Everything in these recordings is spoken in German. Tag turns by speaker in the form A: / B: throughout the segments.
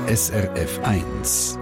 A: SRF 1.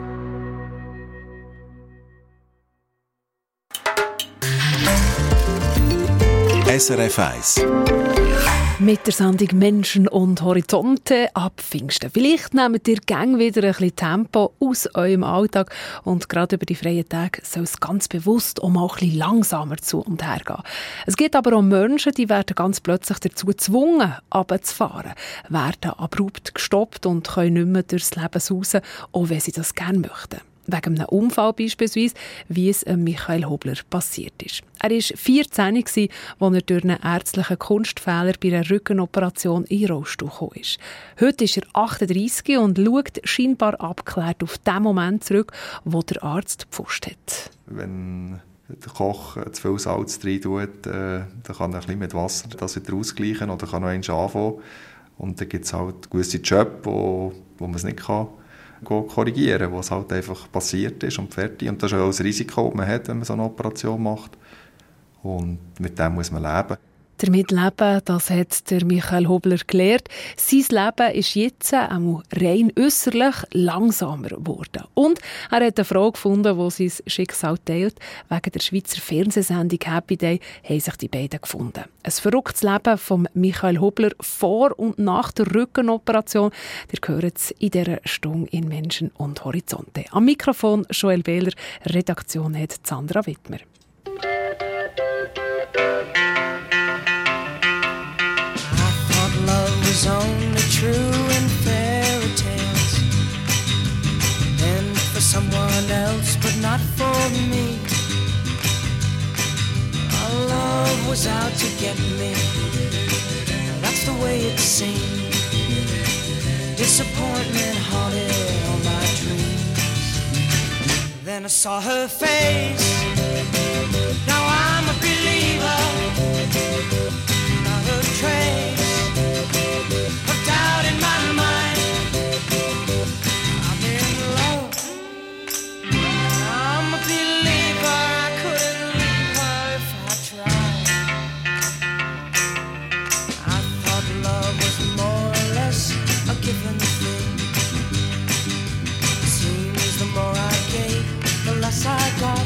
A: SRF 1.
B: Mit der Sendung «Menschen und Horizonte» ab Pfingsten. Vielleicht nehmt ihr gerne wieder ein bisschen Tempo aus eurem Alltag und gerade über die freien Tage soll es ganz bewusst auch mal ein bisschen langsamer zu und her gehen. Es gibt aber auch Menschen, die werden ganz plötzlich dazu gezwungen, runterzufahren, werden abrupt gestoppt und können nicht mehr durchs Leben sausen, auch wenn sie das gerne möchten. Wegen einem Unfall beispielsweise, wie es Michael Hobler passiert ist. Er war 14, als er durch einen ärztlichen Kunstfehler bei einer Rückenoperation in den Rollstuhl gekommen ist. Heute ist er 38 und schaut scheinbar abgeklärt auf den Moment zurück, wo der Arzt gepfuscht hat.
C: Wenn der Koch zu viel Salz rein tut, dann kann er ein bisschen mit Wasser das wieder ausgleichen oder kann noch einmal anfangen. Und dann gibt es halt gewisse Jobs, wo man es nicht kann korrigieren, was halt einfach passiert ist und fertig. Und das ist auch das Risiko, das man hat, wenn man so eine Operation macht. Und mit dem muss man leben.
B: Damit leben, das hat der Michael Hobler gelernt. Sein Leben ist jetzt auch rein äusserlich langsamer geworden. Und er hat eine Frau gefunden, die sein Schicksal teilt. Wegen der Schweizer Fernsehsendung «Happy Day» haben sich die beiden gefunden. Ein verrücktes Leben von Michael Hobler vor und nach der Rückenoperation. Ihr hört es in dieser Stunde in «Menschen und Horizonte». Am Mikrofon Joel Behler, Redaktion hat Sandra Wittmer.
D: Was only true in fairy tales and for someone else but not for me. Our love was out to get me, that's the way it seemed. Disappointment haunted all my dreams. Then I saw her face, now I'm a believer. Not a trace of doubt in my mind. I'm in love. I'm a believer. I couldn't leave her if I tried. I thought love was more or less a given thing. It seems the more I gave, the less I got.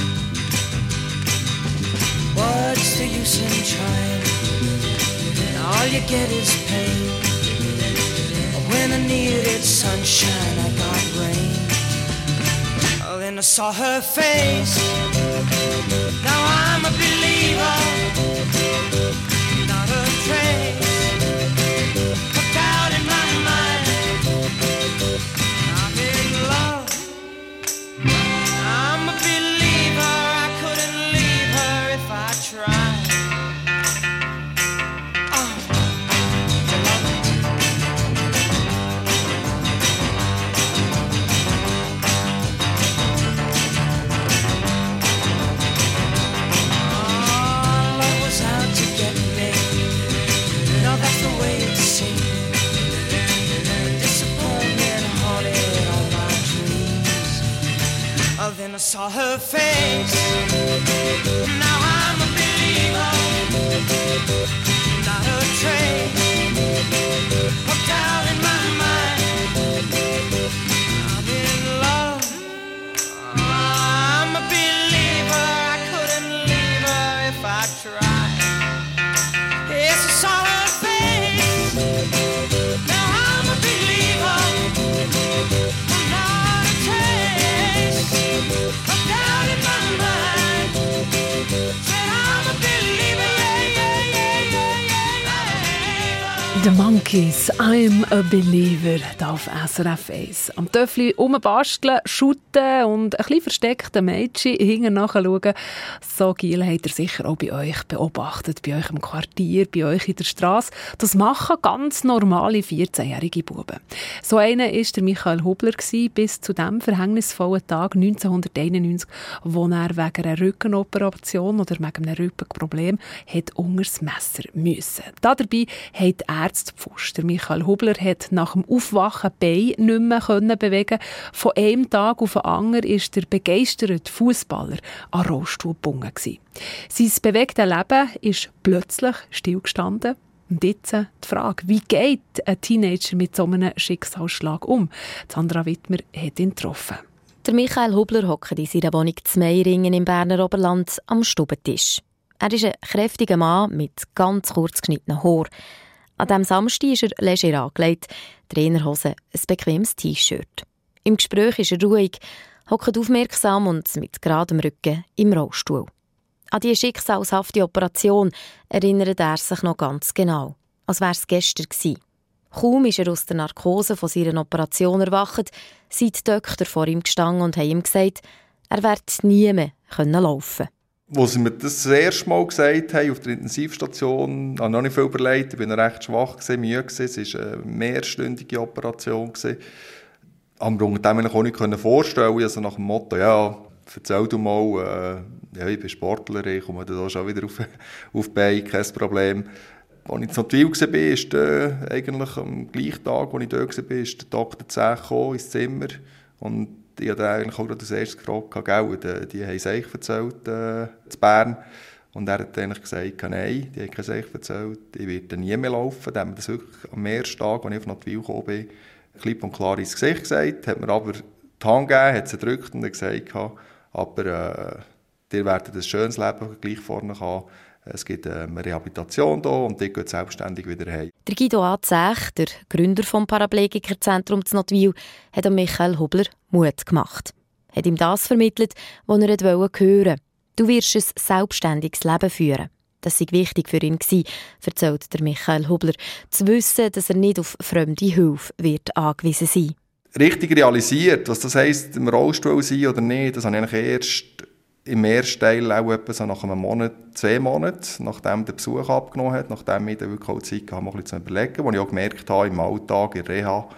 D: What's the use in trying? All you get is pain. When I needed sunshine, I got rain. Oh, then I saw her face. Now I'm a believer. Not a trace of doubt in my mind. I'm in love. I'm a believer. I couldn't leave her if I tried. Then I saw her face. Now I'm a believer. Not a trace of doubt in my mind. I'm in love. I'm a believer. I couldn't leave her if I tried. Yes, I saw her face. Now I'm a believer. Not a trace of doubt in my mind. Said I'm a believer,
B: The Monkeys, I'm a Believer, da auf SRF 1. Am Töffli rumbasteln, shooten und ein bisschen versteckte Mädchen hinten nachschauen. So Giel habt ihr sicher auch bei euch beobachtet, bei euch im Quartier, bei euch in der Straße. Das machen ganz normale 14-jährige Buben. So einer war der Michael Hobler bis zu dem verhängnisvollen Tag 1991, wo er wegen einer Rückenoperation oder wegen einem Rückenproblem unter das Messer musste. Dabei hat er Ärztepfust. Michael Hobler hat nach dem Aufwachen die Beine nicht mehr bewegen. Von einem Tag auf den anderen war der begeisterte Fußballer an Rollstuhl gebunden. Sein bewegtes Leben ist plötzlich stillgestanden. Und jetzt die Frage, wie geht ein Teenager mit so einem Schicksalsschlag um? Sandra Wittmer hat ihn getroffen.
E: Der Michael Hubler hockt in seiner Wohnung zu Meiringen im Berner Oberland am Stubentisch. Er ist ein kräftiger Mann mit ganz kurz geschnittenen Haaren. An diesem Samstag ist er leger angelegt, Trainerhose, ein bequemes T-Shirt. Im Gespräch ist er ruhig, hockt aufmerksam und mit geradem Rücken im Rollstuhl. An diese schicksalshafte Operation erinnert er sich noch ganz genau, als wäre es gestern gewesen. Kaum ist er aus der Narkose von seiner Operation erwacht, sind die Doktor vor ihm gestanden und haben ihm gesagt, er werde nie mehr laufen können.
C: Als sie mir das erste Mal gesagt haben, auf der Intensivstation, habe ich noch nicht viel überlegt, ich war noch recht schwach, müde. Es war eine mehrstündige Operation. Ich konnte mir unter dem auch nicht vorstellen, also nach dem Motto, ja, erzähl du mal, ich bin Sportler, ich komme da schon wieder auf die Beine, kein Problem. Als ich in Nottwil war, ist eigentlich am gleichen Tag, als ich da war, ist der Dr. Zech ins Zimmer. Und ich habe eigentlich auch gerade das erste gefragt, gell, die haben es euch erzählt, zu Bern. Und er hat eigentlich gesagt, nein, die haben es euch erzählt, ich werde nie mehr laufen. Dann haben wir das wirklich am ersten Tag, als ich auf Nottwil gekommen bin, klipp und klar ins Gesicht gesagt, hat mir aber die Hand gegeben, hat sie gedrückt und gesagt, aber ihr werdet ein schönes Leben gleich vorne haben. Es gibt eine Rehabilitation hier und die geht selbstständig wieder heim.
E: Der Guido A. Zech, der Gründer des Paraplegikerzentrum zu Nottwil, hat Michael Hubler Mut gemacht. Hat ihm das vermittelt, was er hören wollte. Du wirst ein selbstständiges Leben führen. Das war wichtig für ihn, erzählt der Michael Hubler, zu wissen, dass er nicht auf fremde Hilfe wird angewiesen sein.
C: Richtig realisiert, was das heisst, im Rollstuhl sein oder nicht, das habe ich eigentlich erst im ersten Teil auch etwa so nach einem Monat, 2 Monaten, nachdem der Besuch abgenommen hat, nachdem ich dann wirklich auch Zeit hatte, mal ein bisschen zu überlegen, wo ich auch gemerkt habe, im Alltag, in Reha,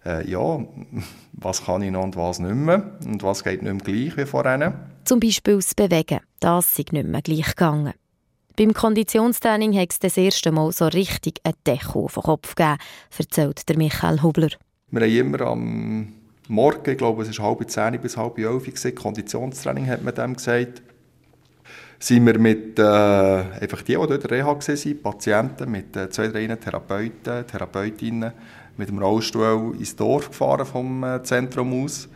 C: was kann ich noch und was nicht mehr und was geht nicht mehr gleich wie vorhin.
E: Zum Beispiel das Bewegen, das sei nicht mehr gleich gegangen. Beim Konditionstraining hat es das erste Mal so richtig einen Deckel auf den Kopf gegeben, erzählt der Michael Hubler.
C: Wir haben immer am Morgen, ich glaube, es war 9:30 bis 10:30, Konditionstraining hat man dem gesagt, sind wir mit einfach die dort in der Reha waren, Patienten, mit 2-3 Therapeuten, Therapeutinnen, mit dem Rollstuhl ins Dorf gefahren vom Zentrum aus.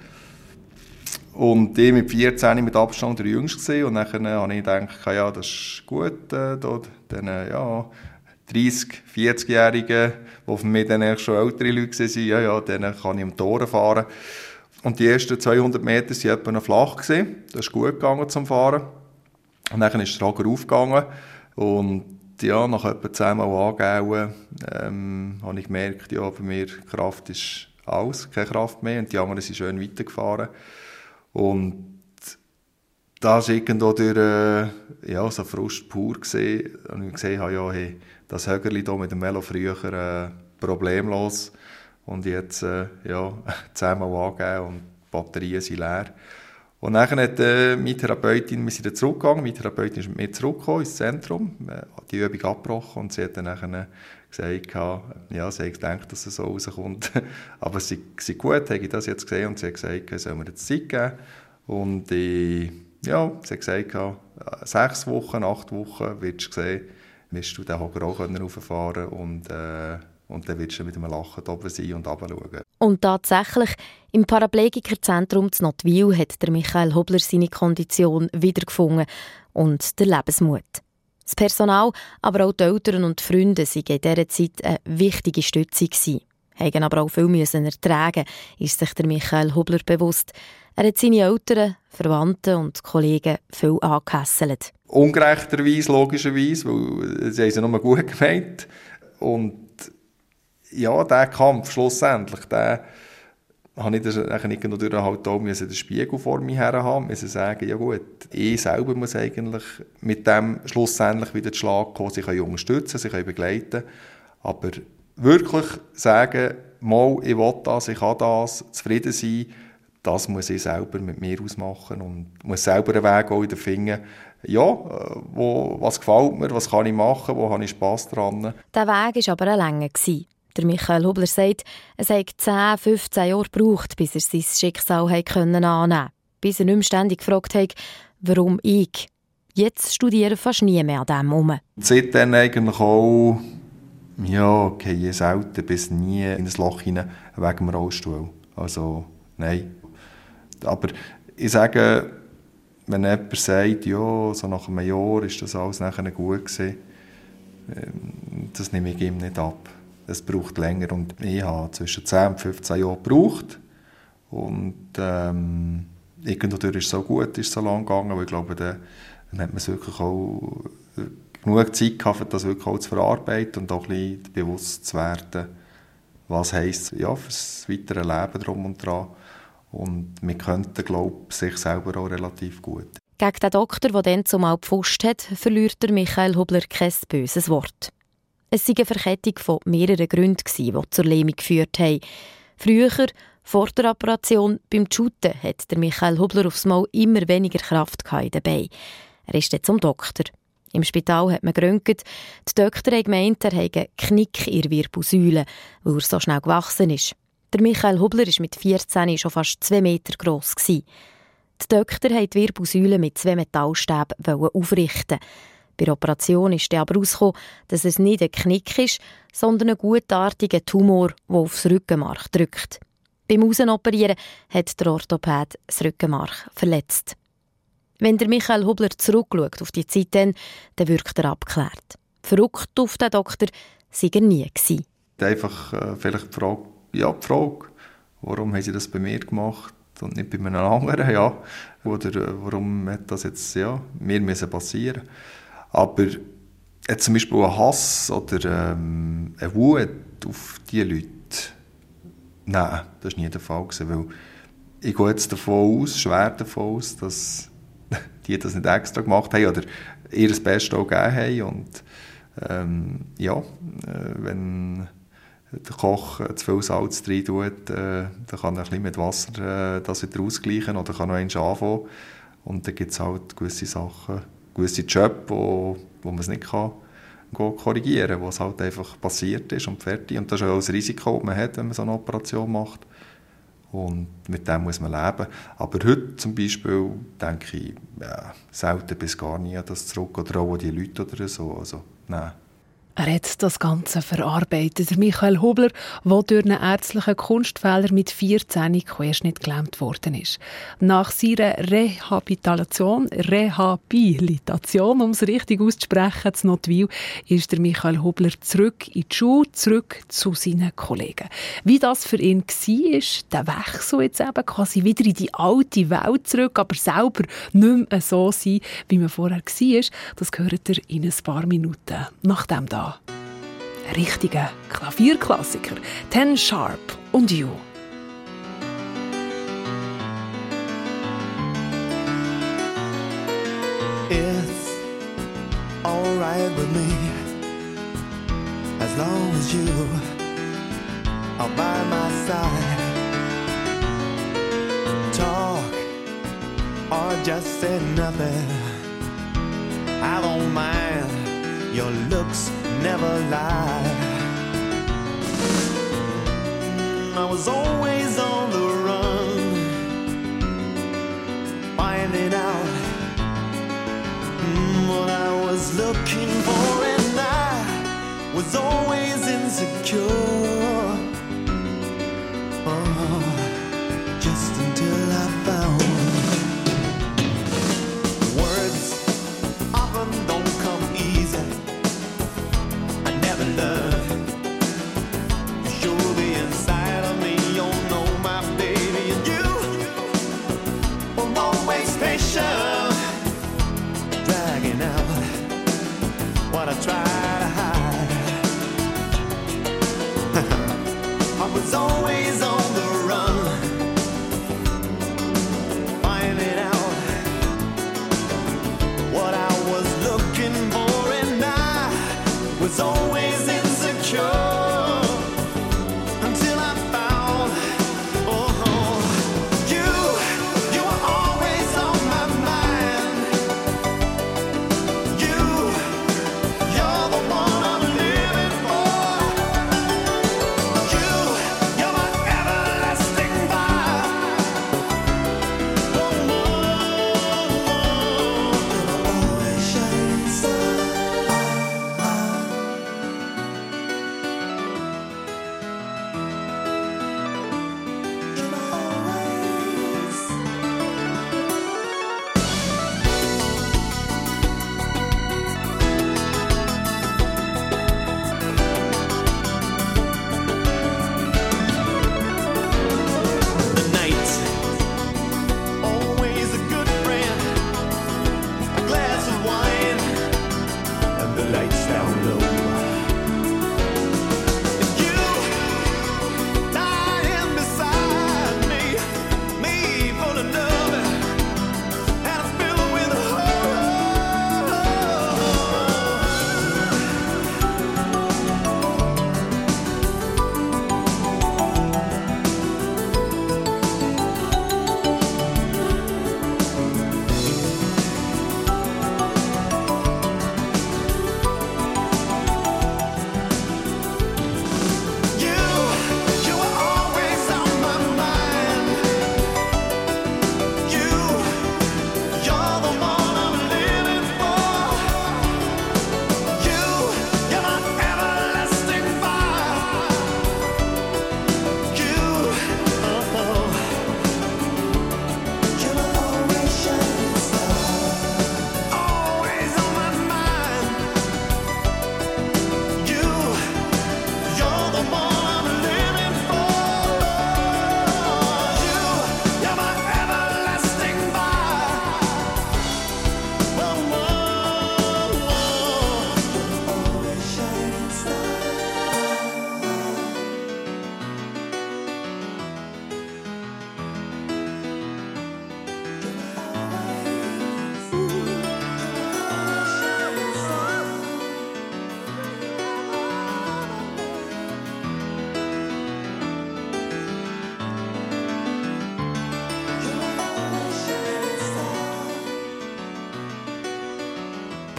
C: Und ich mit 14 mit Abstand der Jüngste und dann habe ich gedacht, ja, das ist gut, dann 30-, 40-Jährigen, die für mich dann schon ältere Leute waren, dann kann ich am Tor fahren. Und die ersten 200 Meter waren etwa noch flach. Das ist gut gegangen zum Fahren. Und dann ist der Trager aufgegangen. Und ja, nach etwa 10 Mal angehen, habe ich gemerkt, ja, bei mir Kraft ist alles, keine Kraft mehr. Und die anderen sind schön weitergefahren. Und das war irgendwo durch so Frust pur gesehen. Und ich gesehen habe, ja, hey, das Högerli hier mit dem Velo früher problemlos. Und jetzt 10-mal angeben und die Batterien sind leer. Und dann hat meine Therapeutin, wir sind dann zurückgegangen, meine Therapeutin ist mit mir zurückgekommen ins Zentrum, die Übung abgebrochen und sie hat dann gesagt, ja, sie hat gedacht, dass es so rauskommt. Aber sie ist gut, habe ich das jetzt gesehen und sie hat gesagt, sollen wir jetzt Zeit geben. Und sie hat gesagt, 6 Wochen, 8 Wochen wirst du sehen, wirst du den Hocker auch rauffahren und dann wirst du mit einem Lachen oben sein und runterschauen.
E: Und tatsächlich, im Paraplegikerzentrum zu Nottwil hat der Michael Hubler seine Kondition wiedergefunden und der Lebensmut. Das Personal, aber auch die Eltern und die Freunde waren in dieser Zeit eine wichtige Stütze gewesen. Haben aber auch viel ertragen, ist sich der Michael Hubler bewusst. Er hat seine Eltern, Verwandten und Kollegen viel angehässelt.
C: Ungerechterweise, logischerweise, weil sie haben es nur gut gemeint. Und ja, dieser Kampf schlussendlich, habe ich irgendwo durch halt auch den Spiegel vor mir her haben, müssen sagen, ja gut, ich selber muss eigentlich mit dem schlussendlich wieder den Schlag kommen. Sie können unterstützen, sie können begleiten, aber wirklich sagen, mal, ich will das, ich kann das, zufrieden sein, das muss ich selber mit mir ausmachen und muss selber einen Weg auch wieder finden. Ja, was gefällt mir, was kann ich machen, wo habe ich Spass dran.
E: Der Weg war aber ein langer. Der Michael Hubler sagt, es hat 10, 15 Jahre gebraucht, bis er sein Schicksal annehmen konnte. Bis er nicht mehr ständig gefragt hat, warum ich. Jetzt studiere fast nie mehr an dem herum.
C: Seitdem eigentlich auch Ja, gehe selten bis nie in ein Loch hinein wegen dem Rollstuhl. Also, nein. Aber ich sage, wenn jemand sagt, ja, so nach einem Jahr ist das alles nachher gut gewesen, das nehme ich ihm nicht ab. Es braucht länger und ich habe zwischen 10 und 15 Jahren gebraucht. Und irgendwann ist es so gut, ist es so lang gegangen, weil ich glaube, dann hat man es wirklich auch genug Zeit gehabt, das wirklich auch zu verarbeiten und auch ein bisschen bewusst zu werden, was heisst ja, für das weitere Leben drum und dran. Und wir könnten, glaube ich, sich selber auch relativ gut.
E: Gegen den Doktor, der dann zumal gepfuscht hat, verliert der Michael Hubler kein böses Wort. Es war eine Verkettung von mehreren Gründen, die zur Lähmung geführt haben. Früher, vor der Operation, beim Shooten, hat der Michael Hubler aufs Mal immer weniger Kraft in den Beinen. Er ist dann zum Doktor. Im Spital hat man geröntgt. Die Doktor hat gemeint, er habe einen Knick in der Wirbelsäule, weil er so schnell gewachsen ist. Der Michael Hubler war mit 14 schon fast 2 Meter gross. Die Doktor wollten die Wirbelsäule mit 2 Metallstäben aufrichten. Bei der Operation ist aber herausgekommen, dass es nicht ein Knick ist, sondern ein gutartiger Tumor, der aufs Rückenmark drückt. Beim Außenoperieren hat der Orthopäd das Rückenmark verletzt. Wenn der Michael Hubler zurückschaut auf die Zeit, dann wirkt er abgeklärt. Verrückt auf den Doktor sei er nie gewesen.
C: Einfach vielleicht die Frage, warum haben sie das bei mir gemacht und nicht bei einem anderen, ja. Oder warum hat das jetzt mir müssen passieren. Aber zum Beispiel ein Hass oder eine Wut auf diese Leute, nein, das war nie der Fall gewesen, weil ich gehe jetzt schwer davon aus, dass die das nicht extra gemacht haben oder ihr das Beste auch gegeben haben. Und wenn der Koch zu viel Salz rein tut, dann kann er ein bisschen mit Wasser das wieder ausgleichen oder kann noch einmal anfangen. Und dann gibt es halt gewisse Sachen, gewisse Jobs, wo man es nicht kann korrigieren kann, wo es halt einfach passiert ist und fertig. Und das ist auch das Risiko, das man hat, wenn man so eine Operation macht. Und mit dem muss man leben. Aber heute zum Beispiel denke ich, selten bis gar nie an das zurück oder auch an die Leute oder so. Also, nein.
B: Er hat das Ganze verarbeitet. Michael Hubler, der durch einen ärztlichen Kunstfehler mit 14 querschnitt gelähmt worden ist. Nach seiner Rehabilitation, um es richtig auszusprechen, zu Notwil, ist der Michael Hubler zurück in die Schule, zurück zu seinen Kollegen. Wie das für ihn war, der Wechsel jetzt eben quasi wieder in die alte Welt zurück, aber selber nicht mehr so sein, wie man vorher war, das hört ihr in ein paar Minuten nach dem da. Ein richtiger Klavierklassiker. Ten Sharp und You.
D: It's alright with me as long as you are by my side. Talk or just say nothing, I don't mind. Your looks never lie. I was always on the run, finding out what I was looking for, and I was always insecure. Oh, just until I found words often don't come easy. Dragging out what I try to hide. I was always on the run, finding out what I was looking for, and I was always insecure. Everlasting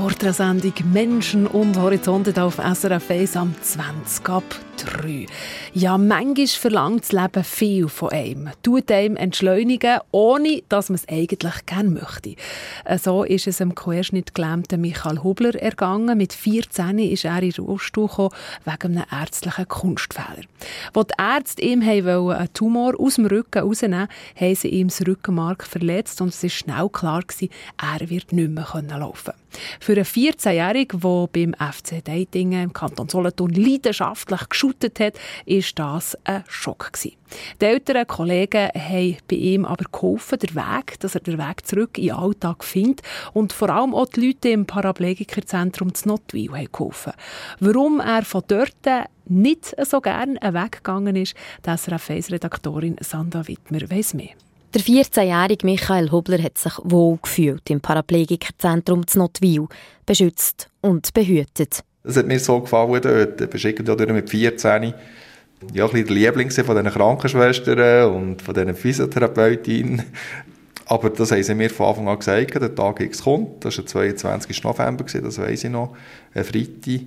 B: Porträtsendung «Menschen und Horizonte» auf SRF 1 am 20:03. Ja, manchmal verlangt das Leben viel von einem. Tut einem entschleunigen, ohne dass man es eigentlich gerne möchte. So ist es dem querschnittgelähmten Michael Hubler ergangen. Mit 14 ist er in den Rollstuhl gekommen, wegen einem ärztlichen Kunstfehler. Als die Ärzte ihm einen Tumor aus dem Rücken rausnehmen wollten, haben sie ihm das Rückenmark verletzt und es war schnell klar, er wird nicht mehr laufen können. Für einen 14-Jährigen, der beim FC Deitingen im Kanton Solothurn leidenschaftlich geschuttet hat, war das ein Schock. Die älteren Kollegen haben bei ihm aber geholfen, dass er den Weg zurück in den Alltag findet. Und vor allem auch die Leute im Paraplegikerzentrum zu Nottwil haben geholfen. Warum er von dort nicht so gerne weggegangen ist, die SRF 1-Redaktorin Sandra Wittmer weiss mehr.
E: Der 14-jährige Michael Hubler hat sich wohl gefühlt im Paraplegikerzentrum zu Nottwil, beschützt und behütet.
C: Es hat mir so gefallen dort. Ich bist irgendwie mit 14 ja, ein bisschen der Liebling von diesen Krankenschwestern und von diesen Physiotherapeutinnen. Aber das haben sie mir von Anfang an gesagt, der Tag X kommt. Das war der 22. November, das weiss ich noch. Ein Freitag,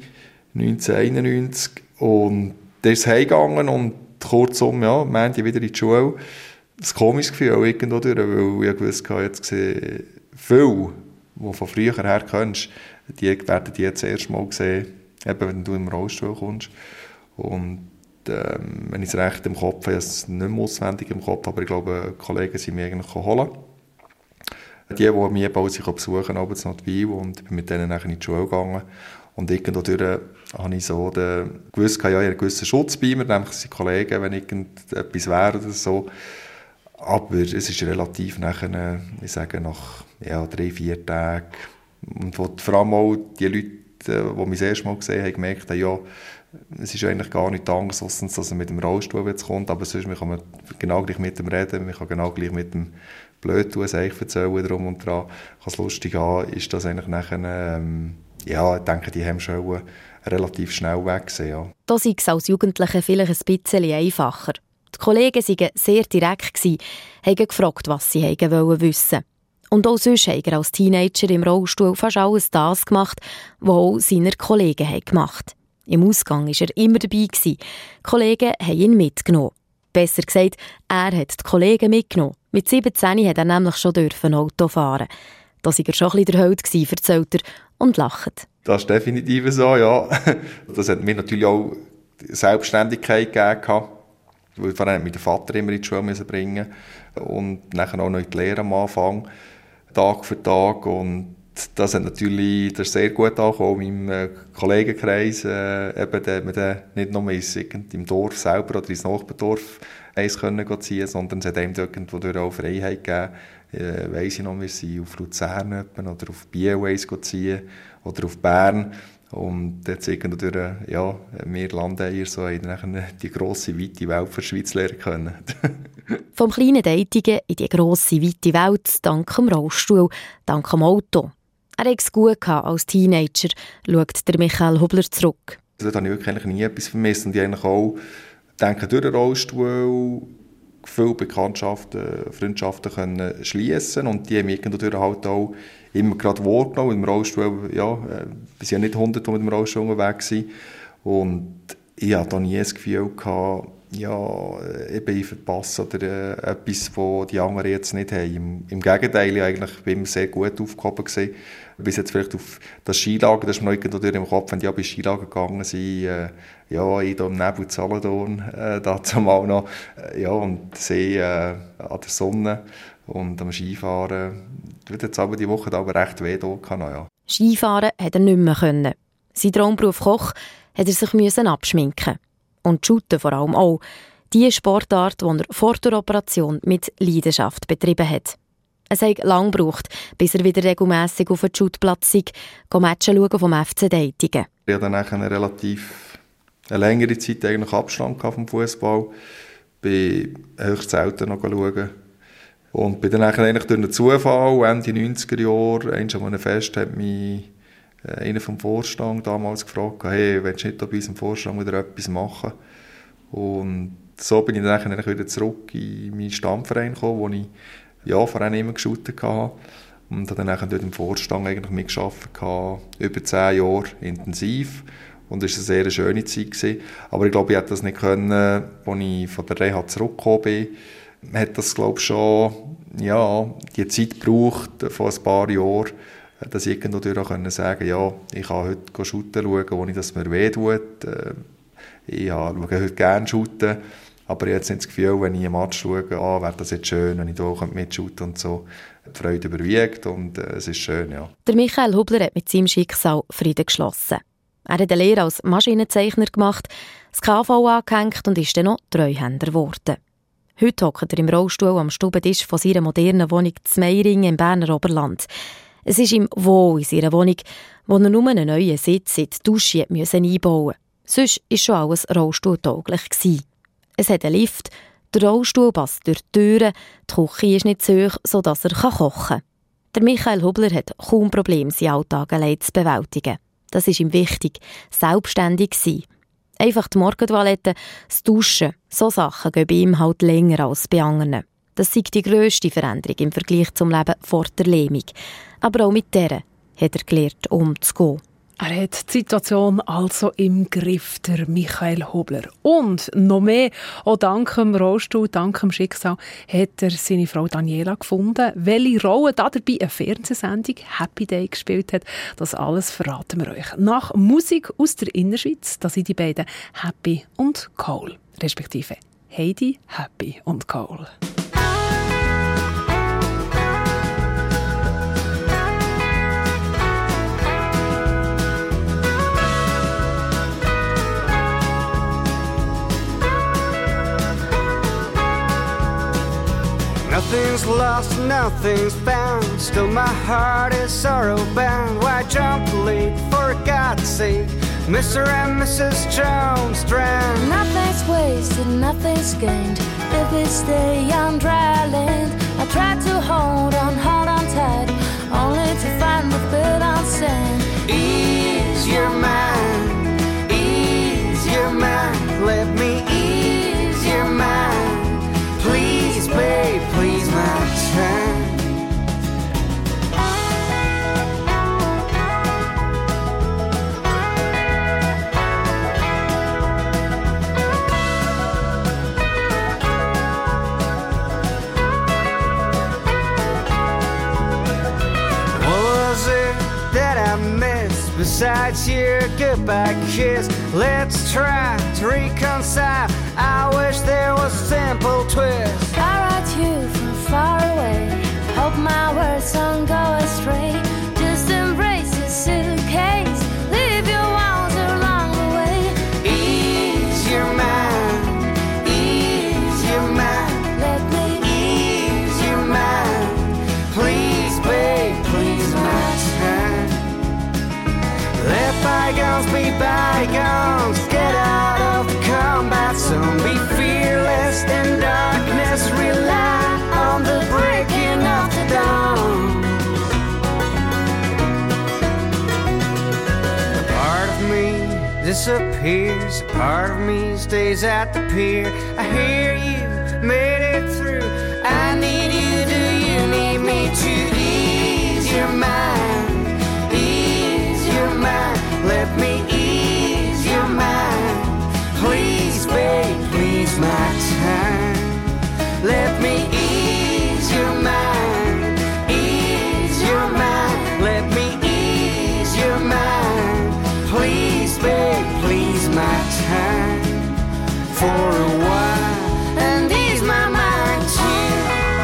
C: 1991. Und der ist heimgegangen und kurzum, ja, Montag wieder in die Schule. Das komisches Gefühl irgendwo durch, weil ich wusste, jetzt sehe viele, die von früher her kennst, die werden die jetzt das erste Mal sehen, eben wenn du im Rollstuhl kommst. Und wenn ich es recht im Kopf habe, ist es nicht mehr auswendig im Kopf, aber ich glaube, Kollegen sind mich eigentlich holen. Die mich bei sich besuchen, abends noch die Wein, und ich bin mit denen nachher in die Schule gegangen. Und irgendwo durch habe ich so gewusst, ja, ich habe einen gewissen Schutz bei mir, nämlich die Kollegen, wenn irgendetwas wäre oder so. Aber es ist relativ nachher, ich sage, nach 3-4 Tagen. Und wo vor allem auch die Leute, die mich das erste Mal gesehen haben, gemerkt haben, ja, es ist eigentlich gar nicht anders, dass er mit dem Rollstuhl jetzt kommt. Aber sonst kann man genau gleich mit ihm reden, man kann genau gleich mit dem blöd tun, eigentlich erzählen, drum und dran. Kann es lustig an, ist das eigentlich nachher, ja, ich denke, die haben schon relativ schnell weggesehen. Ja.
E: Da sei es als Jugendliche vielleicht ein bisschen einfacher. Die Kollegen waren sehr direkt, haben gefragt, was sie wissen wollten. Und auch sonst hat er als Teenager im Rollstuhl fast alles das gemacht, was auch seine Kollegen gemacht haben. Im Ausgang war er immer dabei. Die Kollegen haben ihn mitgenommen. Besser gesagt, er hat die Kollegen mitgenommen. Mit 17 durfte er nämlich schon Auto fahren. Da war er schon ein bisschen der Held, erzählt er und lacht.
C: Das ist definitiv so, ja. Das hat mir natürlich auch Selbstständigkeit gegeben. Weil vor allem mit dem Vater immer in die Schule bringen und nachher auch noch in die Lehre am Anfang, Tag für Tag. Und das hat natürlich sehr gut angekommen in meinem Kollegenkreis, eben, dass man nicht nur im Dorf selber oder ins Nachbardorf eins ziehen, sondern es hat einem irgendwo auch Freiheit gegeben. Weiss ich noch, wir sind auf Luzern oder auf Biel ziehen oder auf Bern. Und jetzt irgendwo ja, wir Landeier so haben die grosse, weite Welt für die Schweiz lernen können.
E: Vom kleinen Deitingen in die grosse, weite Welt, dank dem Rollstuhl, dank dem Auto. Er hatte es gut als Teenager, schaut der Michael Hubler zurück.
C: Dort habe ich wirklich nie etwas vermisst. Und ich eigentlich auch, denke, durch den Rollstuhl viele Bekanntschaften, Freundschaften können schliessen. Und die haben irgendwo halt auch immer gerade wahrgenommen. Im Rollstuhl, ja, wir sind ja nicht 100, die mit dem Rollstuhl unterwegs sind. Und ich hatte da nie das Gefühl gehabt, ja, ich verpasse oder etwas, das die anderen jetzt nicht haben. Im Gegenteil, ich bin immer sehr gut aufgehoben gewesen. Bis jetzt vielleicht auf das Skilager, das ist mir noch irgendwo durch im Kopf, wenn die bei Skilager gegangen sind, ja, ich hier im Nebel Solothurn, dazu mal noch, ja, und See an der Sonne und am Skifahren. Wird jetzt aber die Woche aber recht weh da gehabt, ja.
E: Skifahren konnte er nicht mehr können. Sein Traumberuf Koch musste er sich abschminken. Und Shooten vor allem auch. Die Sportart, die er vor der Operation mit Leidenschaft betrieben hat. Es hat lange gebraucht, bis er wieder regelmässig auf den Shootplatz sei, Matchen schauen vom FC Deitingen.
C: Ich hatte dann eine relativ längere Zeit eigentlich Abstand vom Fußball. Bin höchst selten noch schauen. Und bin dann eigentlich durch einen Zufall, Ende 90er Jahre, an einem Fest hat mich einer vom Vorstand damals gefragt, hey, willst du nicht bei uns im Vorstand wieder etwas machen? Und so bin ich dann eigentlich wieder zurück in meinen Stammverein gekommen, wo ich ja, vor allem immer geshootet habe. und habe dann dort im Vorstand eigentlich mitgearbeitet, über 10 Jahre intensiv. Und es war eine sehr schöne Zeit gewesen. Aber ich glaube, ich hätte das nicht können, als ich von der Reha zurückgekommen bin. Man hat das, glaube ich, schon, ja, die Zeit gebraucht, von ein paar Jahren, dass ich irgendwo sagen konnte, ja, ich kann heute shooten schauen, ohne dass es mir wehtut. Ich schaue heute gerne shooten. Aber ich habe jetzt nicht das Gefühl, wenn ich einen Match schaue, wäre das jetzt schön, wenn ich hier mitshooten und so. Die Freude überwiegt und es ist schön, ja.
E: Der Michael Hubler hat mit seinem Schicksal Frieden geschlossen. Er hat eine Lehre als Maschinenzeichner gemacht, das KV angehängt und ist dann noch Treuhänder geworden. Heute hockt er im Rollstuhl am Stubentisch von seiner modernen Wohnung in Meiringen im Berner Oberland. Es ist ihm wohl in seiner Wohnung, wo er nur einen neuen Sitz in die Dusche einbauen musste. Sonst war schon alles rollstuhltauglich gewesen. Es hat einen Lift, der Rollstuhl passt durch die Türen, die Küche ist nicht zu hoch, sodass er kochen kann. Der Michael Hubler hat kaum Probleme, seinen Alltag allein zu bewältigen. Das ist ihm wichtig, selbstständig sein. Einfach die Morgentoilette, das Duschen, so Sachen gehen bei ihm halt länger als bei anderen. Das sei die grösste Veränderung im Vergleich zum Leben vor der Lähmung. Aber auch mit der hat er gelernt, umzugehen.
B: Er hat die Situation also im Griff, der Michael Hubler. Und noch mehr, auch dank dem Rollstuhl, dank dem Schicksal, hat er seine Frau Daniela gefunden. Welche Rolle dabei eine Fernsehsendung Happy Day gespielt hat, das alles verraten wir euch. Nach Musik aus der Innerschweiz, da sind die beiden Happy und Cole, respektive Heidi, Happy und Cole.
F: Nothing's lost, nothing's found. Still my heart is sorrow bound. Why jump the lake, for God's sake? Mr. and Mrs. Jones drowned.
G: Nothing's wasted, nothing's gained. If we stay on dry land, I try to hold on tight, only to find the bit on sand.
F: Ease your mind, ease your mind. Let me ease your mind. Please, babe, please my time. What was it that I missed besides your goodbye kiss? Let's try to reconcile. I wish there was a simple twist.
G: I write you from far away. Hope my words don't go astray. Just embrace your suitcase. Leave your walls along the way.
F: Ease your mind, ease your mind.
G: Let me
F: Ease your mind. Please, babe, please my time. Let bygones be bygones. Get out of the combat zone. Be fearless in darkness. Rely on the breaking of the dawn. A part of me disappears. A part of me stays at the pier. I hear you made it through. I need you. Do you need me to ease your mind? Ease your mind. Let me ease your mind. Please, babe, please my time. Let me ease your mind. Ease your mind. Let me ease your mind. Please, babe, please my time. For a while, and ease my mind too.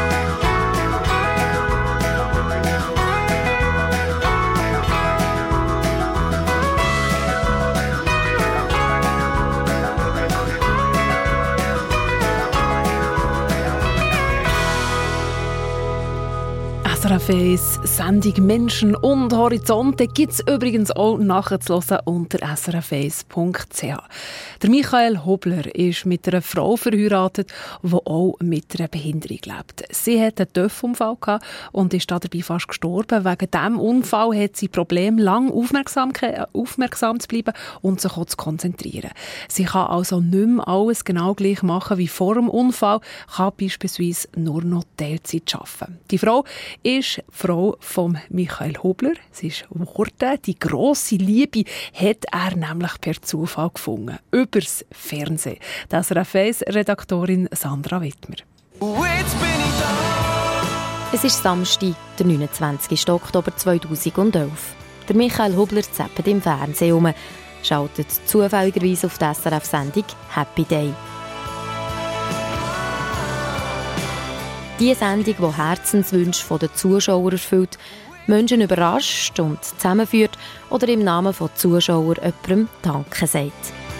B: SRF 1 Sendung Menschen und Horizonte gibt es übrigens auch nachzuhören unter srf1.ch. Der Michael Hubler ist mit einer Frau verheiratet, die auch mit einer Behinderung lebt. Sie hatte einen Töpfunfall und ist dabei fast gestorben. Wegen diesem Unfall hat sie Probleme, lang aufmerksam zu bleiben und sich auch zu konzentrieren. Sie kann also nicht mehr alles genau gleich machen wie vor dem Unfall, kann beispielsweise nur noch Teilzeit arbeiten. Die Frau ist ist die Frau von Michael Hobler. Sie ist geworden. Die grosse Liebe hat er nämlich per Zufall gefunden. Übers Fernsehen. Das SRF1-Redaktorin Sandra Wittmer.
E: Es ist Samstag, der 29. Oktober 2011. Der Michael Hobler zappt im Fernsehen um, schaltet zufälligerweise auf die SRF-Sendung «Happy Day». Die Sendung, die Herzenswünsche der Zuschauer erfüllt, Menschen überrascht und zusammenführt oder im Namen von Zuschauern jemandem Danke sagt.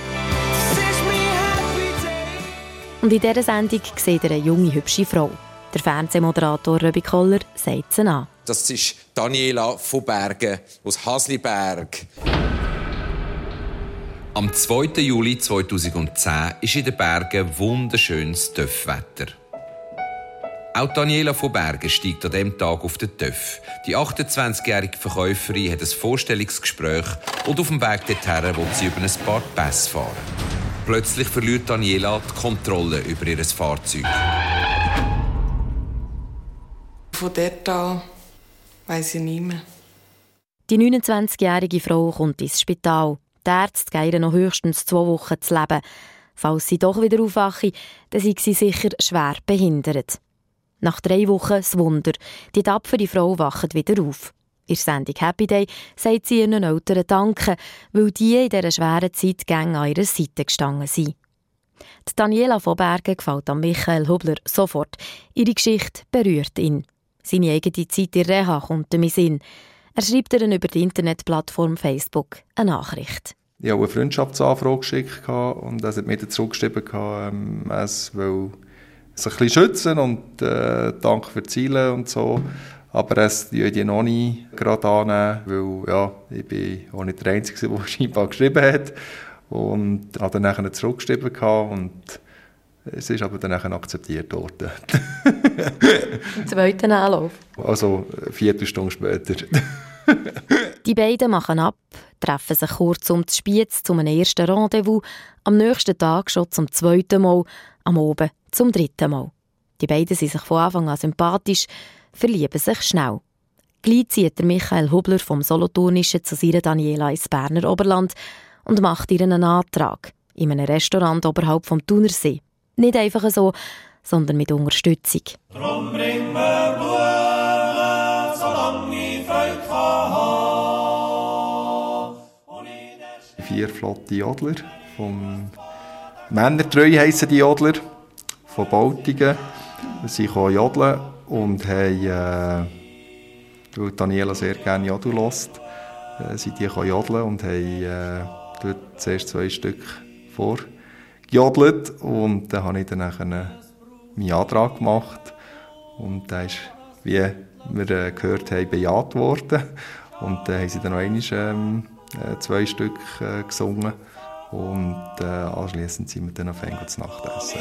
E: Und in dieser Sendung sieht er eine junge, hübsche Frau. Der Fernsehmoderator Röbi Koller sagt sie an.
H: Das ist Daniela von Bergen aus Hasliberg.
I: Am 2. Juli 2010 ist in den Bergen wunderschönes Töffwetter. Auch Daniela von Bergen steigt an diesem Tag auf den Töff. Die 28-jährige Verkäuferin hat ein Vorstellungsgespräch und auf dem Weg dorthin will sie über ein paar Pässe fahren. Plötzlich verliert Daniela die Kontrolle über ihr Fahrzeug.
J: Von dort an weiss ich nicht mehr.
E: Die 29-jährige Frau kommt ins Spital. Die Ärzte geben noch höchstens 2 Wochen zu leben. Falls sie doch wieder aufwache, dann sei sie sicher schwer behindert. Nach 3 Wochen das Wunder. Die tapfere Frau wacht wieder auf. In der Sendung «Happy Day» sagt sie ihren Eltern Danke, weil die in dieser schweren Zeit gerne an ihrer Seite gestanden sind. Die Daniela von Bergen gefällt an Michael Hobler sofort. Ihre Geschichte berührt ihn. Seine eigene Zeit in Reha kommt ihm in Sinn. Er schreibt ihr über die Internetplattform Facebook eine Nachricht.
C: Ich habe eine Freundschaftsanfrage geschickt und er hat mir zurückgeschrieben, es will sich ein bisschen schützen und danke für die Ziele und so. Aber es würde ich noch nie gerade annehmen, weil ja, ich bin auch nicht der Einzige, der scheinbar geschrieben hat. Und habe dann nachher zurückgeschrieben und es ist aber dann akzeptiert worden.
E: Im zweiten Anlauf?
C: Also 1 Viertelstunde später.
E: Die beiden machen ab, treffen sich kurz um die Spiez zum ersten Rendezvous, am nächsten Tag schon zum 2. Mal, am Abend zum 3. Mal. Die beiden sind sich von Anfang an sympathisch, verlieben sich schnell. Gleich zieht der Michael Hobler vom Solothurnischen zu seiner Daniela ins Berner Oberland und macht ihr einen Antrag in einem Restaurant oberhalb vom Thunersee. Nicht einfach so, sondern mit Unterstützung.
D: Drum bring mir Blumen, solange ich Freude habe.
C: 4 flotte Jodler. Vom Männertreu heissen die Jodler. Von Bautingen. Sie kommen jodeln und haben, weil Daniela sehr gerne Jodel hört, sind die jodeln und haben dort zuerst 2 Stück vorgejodelt. Und dann habe ich dann meinen Antrag gemacht. Und der ist, wie wir gehört haben, bejaht worden. Und dann haben sie dann noch einmal 2 Stück gesungen. Und anschliessend sind wir dann auf Engel zu Nacht essen.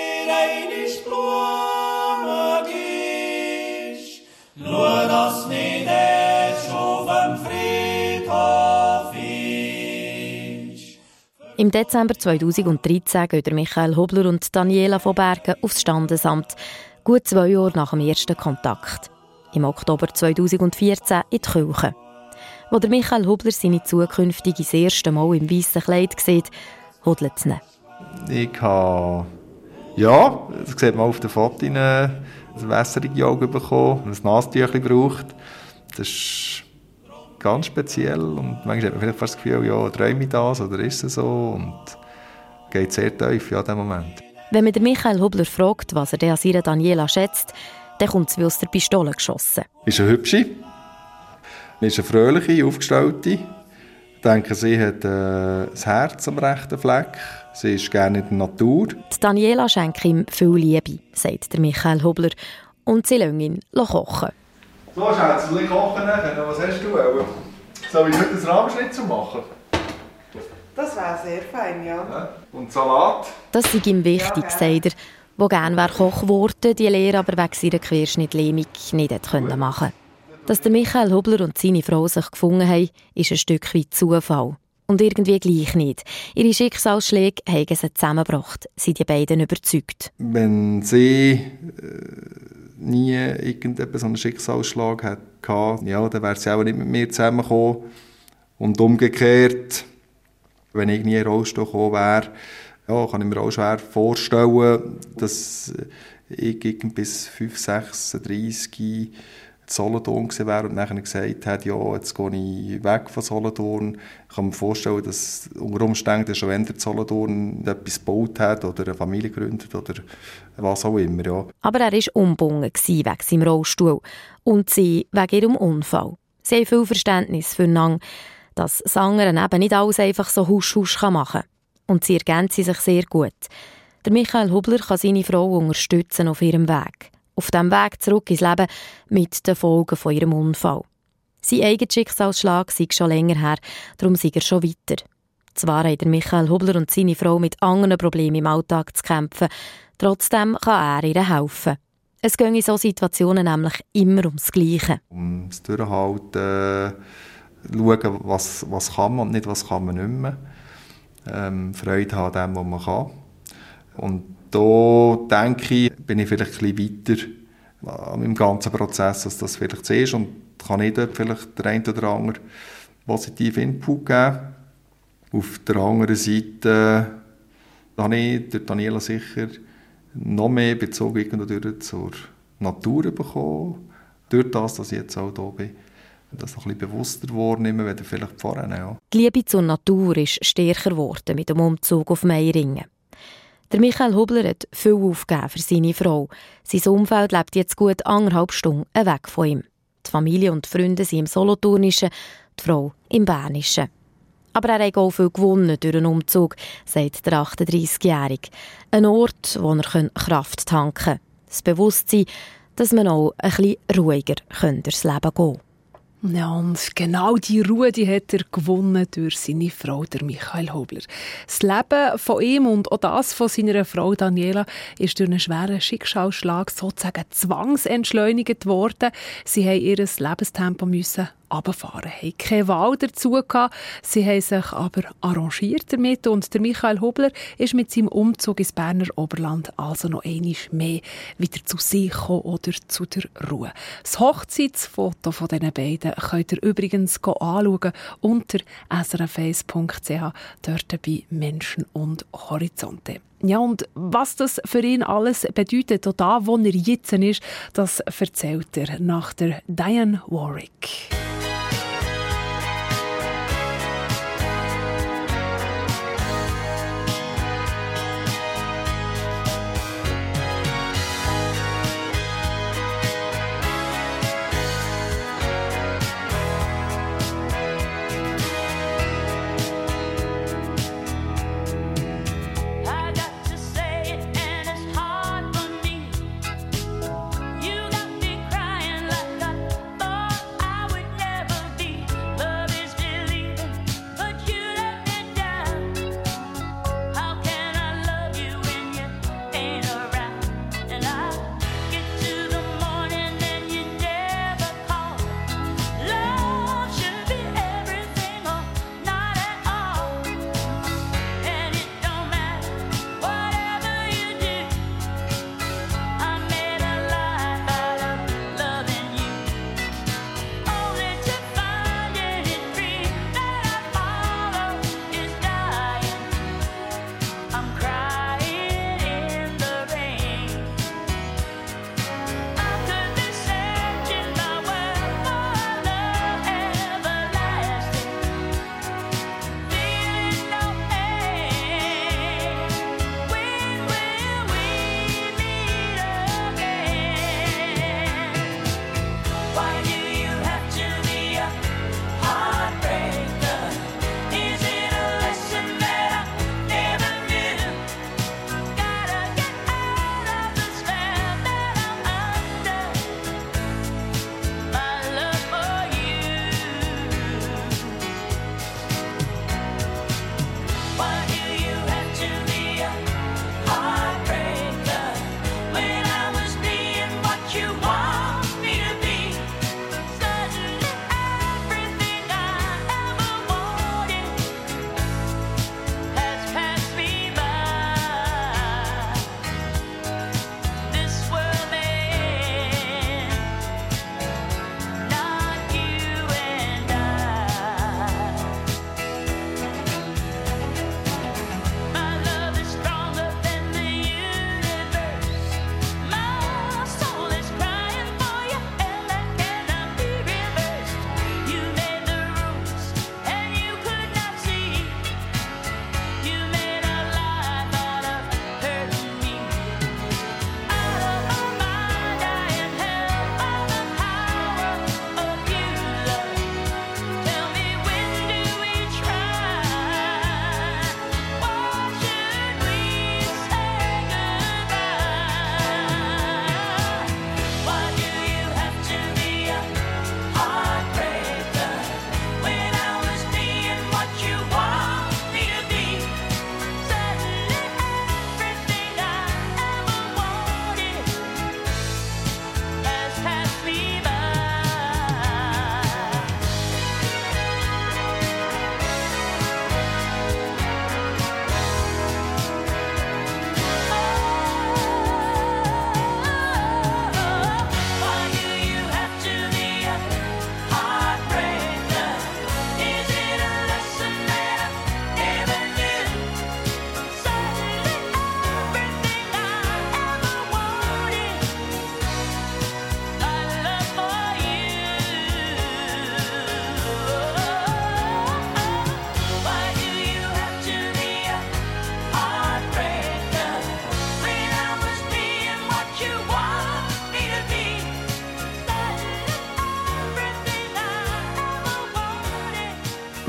D: Nur das nicht auf dem Friedhof ist.
E: Im Dezember 2013 gehen Michael Hobler und Daniela von Bergen aufs Standesamt, gut 2 Jahre nach dem ersten Kontakt. Im Oktober 2014 in die Kirche. Wo der Michael Hobler seine zukünftige das erste Mal im weißen Kleid sieht, hodelt es ihn.
C: Ich habe, ja, das sieht man auf den Fotos, ein wässrige Augen bekommen, ein Nasentüchchen gebraucht. Das ist ganz speziell und manchmal hat man vielleicht fast das Gefühl, ja, träume ich das oder ist es so, und geht sehr tief in diesem Moment.
E: Wenn man Michael Hobler fragt, was er an seiner Daniela schätzt, dann kommt es wie aus der Pistole geschossen.
C: Ist eine hübsche, ist eine fröhliche, aufgestellte. Ich denke, sie hat das Herz am rechten Fleck. Sie ist gerne in der Natur.
E: Die Daniela schenkt ihm viel Liebe, sagt der Michael Hobler. Und sie lässt ihn kochen.
C: So, Schatz, will ich kochen nachher? Was hast du? Soll ich heute einen Rahmschnitzel machen?
J: Das wäre sehr fein, ja.
C: Und Salat?
E: Das sei ihm wichtig, sagt er, der gerne Koch geworden, die Lehre aber wegen seiner Querschnittlähmung nicht machen konnte. Dass der Michael Hobler und seine Frau sich gefunden haben, ist ein Stück weit Zufall. Und irgendwie gleich nicht. Ihre Schicksalsschläge haben sie zusammengebracht, sind die beiden überzeugt.
C: Wenn sie nie irgendeinen so einen Schicksalsschlag hatte, ja, dann wäre sie auch nicht mit mir zusammengekommen. Und umgekehrt, wenn ich nie in den Rollstuhl gekommen wäre, ja, kann ich mir auch schwer vorstellen, dass ich bis 5, 36 in Solothurn gewesen wäre und nachher gesagt hätte, ja, jetzt gehe ich weg von Solothurn. Ich kann mir vorstellen, dass unter Umständen schon wenn der Solothurn etwas gebaut hat oder eine Familie gegründet oder was auch immer. Ja.
E: Aber er war umgebunden wegen seinem Rollstuhl und sie wegen ihrem Unfall. Sie haben viel Verständnis füreinander, dass das andere eben nicht alles einfach so husch-husch machen kann. Und sie ergänzen sich sehr gut. Der Michael Hubler kann seine Frau unterstützen auf ihrem Weg. Auf dem Weg zurück ins Leben mit den Folgen von ihrem Unfall. Sein eigener Schicksalsschlag sei schon länger her, darum sei er schon weiter. Zwar haben Michael Hubler und seine Frau mit anderen Problemen im Alltag zu kämpfen, trotzdem kann er ihr helfen. Es geht in solchen Situationen nämlich immer ums Gleiche.
C: Ums Durchhalten, schauen, was kann man und nicht, was kann man nicht mehr. Freude haben an dem, was man kann. Und da denke ich, bin ich vielleicht ein bisschen weiter im ganzen Prozess, als das vielleicht so ist. Und kann ich dort vielleicht der eine oder andere positiven Input geben. Auf der anderen Seite habe ich durch Daniela sicher noch mehr Bezug zur Natur bekommen. Durch das, dass ich jetzt auch hier bin. Das noch ein bisschen bewusster geworden, immer wieder vielleicht vorher. Ja.
E: Die Liebe zur Natur ist stärker geworden mit dem Umzug auf Meiringen. Der Michael Hubler hat viel aufgegeben für seine Frau. Sein Umfeld lebt jetzt gut 1,5 Stunden weg von ihm. Die Familie und die Freunde sind im Solothurnischen, die Frau im Bernischen. Aber er hat auch viel gewonnen durch den Umzug, sagt der 38-Jährige. Ein Ort, wo er Kraft tanken kann. Das Bewusstsein, dass man auch ein bisschen ruhiger durchs Leben gehen kann.
B: Ja, und genau die Ruhe, die hat er gewonnen durch seine Frau, der Michael Hubler. Das Leben von ihm und auch das von seiner Frau Daniela ist durch einen schweren Schicksalsschlag sozusagen zwangsentschleunigt worden. Sie haben ihr Lebenstempo müssen runterfahren, haben keine Wahl dazu gehabt. Sie haben sich aber arrangiert damit und der Michael Hubler ist mit seinem Umzug ins Berner Oberland also noch einmal mehr wieder zu sich gekommen oder zu der Ruhe. Das Hochzeitsfoto von diesen beiden könnt ihr übrigens anschauen unter srf1.ch, dort bei Menschen und Horizonte. Ja, und was das für ihn alles bedeutet, auch da, wo er jetzt ist, das erzählt er nach der Diane Warwick.
G: You got me crying like I thought I would never.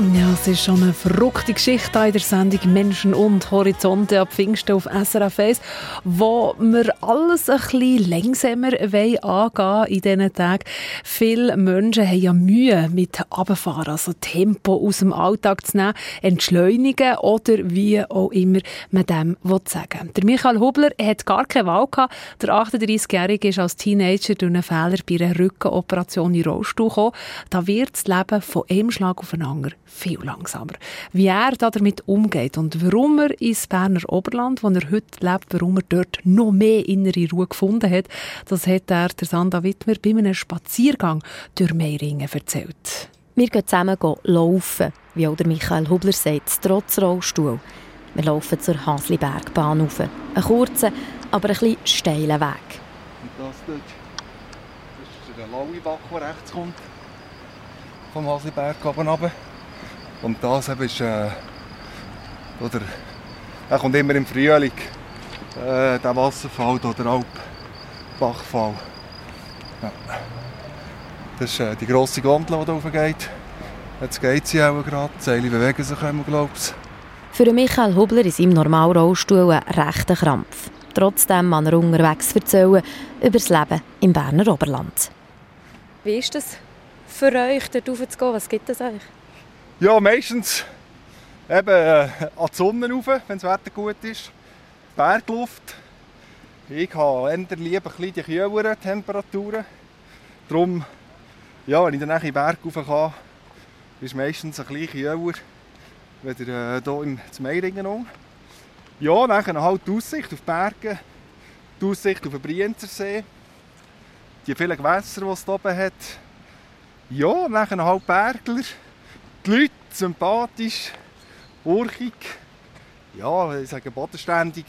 B: Ja, es ist schon eine verrückte Geschichte in der Sendung «Menschen und Horizonte» ab Pfingsten auf SRF 1, wo wir alles ein bisschen langsamer angehen wollen in diesen Tagen. Viele Menschen haben ja Mühe mit Runterfahren, also Tempo aus dem Alltag zu nehmen, entschleunigen oder wie auch immer man dem sagen will. Der Michael Hubler hat gar keine Wahl gehabt. Der 38-Jährige ist als Teenager durch einen Fehler bei einer Rückenoperation in den Rollstuhl gekommen. Da wird das Leben von einem Schlag auf den anderen viel langsamer. Wie er damit umgeht und warum er ins Berner Oberland, wo er heute lebt, warum er dort noch mehr innere Ruhe gefunden hat, das hat er der Sanda Wittmer bei einem Spaziergang durch Meiringen erzählt.
E: Wir gehen zusammen laufen, wie auch der Michael Hubler sagt, trotz Rollstuhl. Wir laufen zur Haslibergbahn rauf. Einen kurzen, aber ein bisschen steilen Weg.
K: Und das ist der laue Bach, der rechts kommt. Vom Hasliberg oben runter. Und das ist, er kommt immer im Frühling, der Wasserfall oder der Alpbachfall. Ja. Das ist die grosse Gondel, die hier raufgeht. Jetzt geht sie auch gerade, die Seile bewegen sich immer, glaube ich.
E: Für Michael Hubler in seinem normalen Rollstuhl ein rechter Krampf. Trotzdem kann er unterwegs erzählen über das Leben im Berner Oberland.
L: Wie ist es für euch, dort rauf zu gehen? Was gibt es euch?
K: Ja, meistens eben an die Sonne rauf, wenn das Wetter gut ist. Bergluft. Ich habe eher lieber ein bisschen die kühleren Temperaturen. Darum, ja, wenn ich dann in den Berg rauf kann, ist es meistens ein bisschen kühler, weder hier im Meiringen. Ja, dann halt die Aussicht auf die Berge, die Aussicht auf den Brienzersee, die vielen Gewässer, die es hier oben hat. Ja, dann halt Bergler. Die Leute sympathisch, urchig, ja, ich sage bodenständig,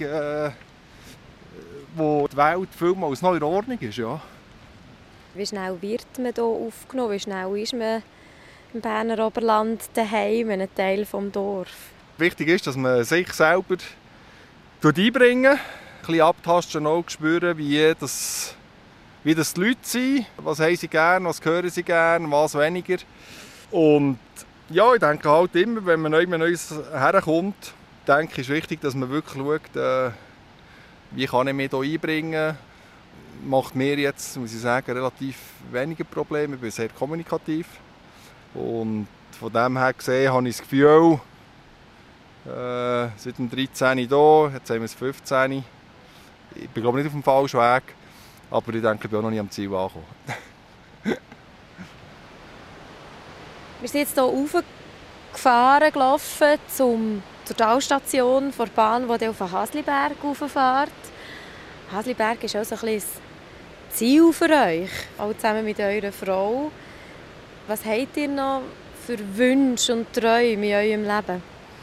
K: wo die Welt vielmals noch in Ordnung ist. Ja.
L: Wie schnell wird man hier aufgenommen? Wie schnell ist man im Berner Oberland daheim, ein Teil des Dorf?
K: Wichtig ist, dass man sich selber einbringen, ein bisschen abtasten und spüren, wie das die Leute sind, was haben sie gerne, was hören sie gerne, was weniger. Und ja, ich denke halt immer, wenn man Neues herkommt, denke ich, ist wichtig, dass man wirklich schaut, wie kann ich mich hier einbringen. Macht mir jetzt, muss ich sagen, relativ wenige Probleme. Ich bin sehr kommunikativ. Und von dem her gesehen habe ich das Gefühl, seit dem 13. hier, jetzt haben wir es 15. Ich bin glaube nicht auf dem falschen Weg, aber ich denke, ich bin auch noch nicht am Ziel angekommen.
L: Wir sind jetzt hier gelaufen zur Talstation der Bahn, die auf den Hasliberg rauffährt. Hasliberg ist auch so ein bisschen das Ziel für euch, auch zusammen mit eurer Frau. Was habt ihr noch für Wünsche und Träume in eurem Leben?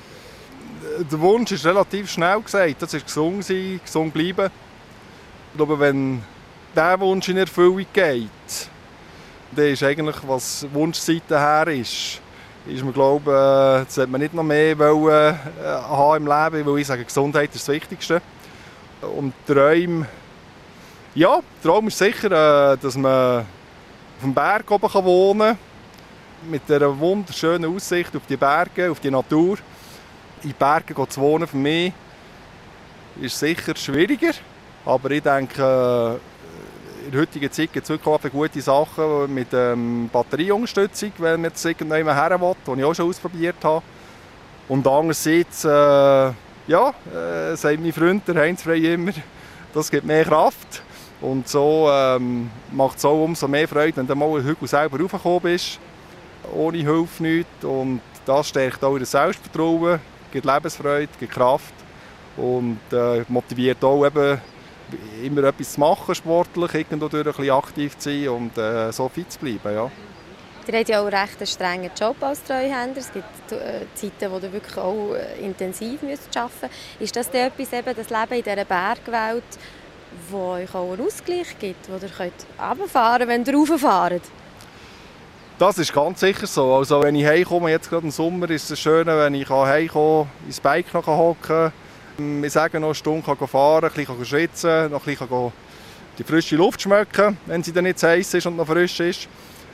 K: Der Wunsch ist relativ schnell gesagt. Das ist gesund sein, gesund bleiben. Ich glaube, wenn dieser Wunsch in Erfüllung geht, dann ist eigentlich, was Wunschseite her ist man, glaube, das sollte man nicht noch mehr haben im Leben, weil ich sage, Gesundheit ist das Wichtigste. Und Träume, ja, der Traum ist sicher, dass man auf dem Berg oben wohnen kann, mit einer wunderschönen Aussicht auf die Berge, auf die Natur. In den Bergen zu wohnen für mich ist sicher schwieriger, aber ich denke, in der heutigen Zeit gibt es wirklich auch gute Sachen mit Batterieunterstützung, wenn man jetzt irgendjemand her will, was ich auch schon ausprobiert habe. Und andererseits, sagt mein Freund, der Heinz Frey, immer, das gibt mehr Kraft. Und so macht es auch umso mehr Freude, wenn du mal einen Hügel selber raufgekommen bist, ohne Hilfe nichts. Und das stärkt auch das Selbstvertrauen, gibt Lebensfreude, gibt Kraft und motiviert auch eben, immer etwas zu machen, sportlich, irgendwo durch ein bisschen aktiv zu sein und so fit zu bleiben. Ja.
L: Ihr habt ja auch recht einen strengen Job als Treuhänder. Es gibt Zeiten, wo ihr wirklich auch intensiv arbeiten müsst. Ist das denn etwas, eben das Leben in dieser Bergwelt, das euch auch einen Ausgleich gibt, wo ihr runterfahren könnt, wenn ihr rauffahrt?
K: Das ist ganz sicher so. Also, wenn ich heimkomme, jetzt gerade im Sommer, ist es schön, wenn ich heimkomme, ins Bike noch hocken kann. Ich sage noch eine Stunde fahren, ein bisschen schwitzen, noch ein bisschen die frische Luft schmecken, wenn sie dann nicht zu heiß ist und noch frisch ist.